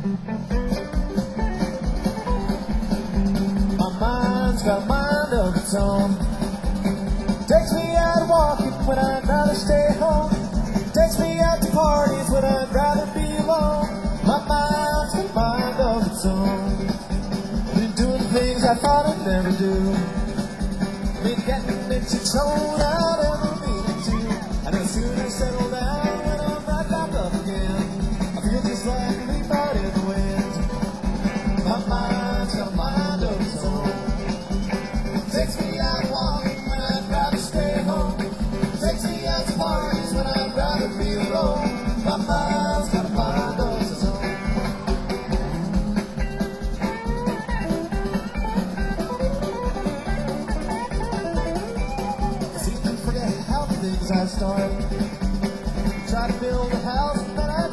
My mind's got a mind of its own. Takes me out walking when I'd rather stay home. Takes me out to parties when I'd rather be alone. My mind's got a mind of its own. Been doing things I thought I'd never do. Been getting into trouble I'd ever needed to. And I'd sooner settle down when I'm right back up again. I feel just like a leaf out in the wind. My mind's got a mind of its own. Takes me out walking when I'd rather stay home. Takes me out to parties when I'd rather be alone. My mind's got a mind of its own. I seem to forget how the things I started. Try to build a house that I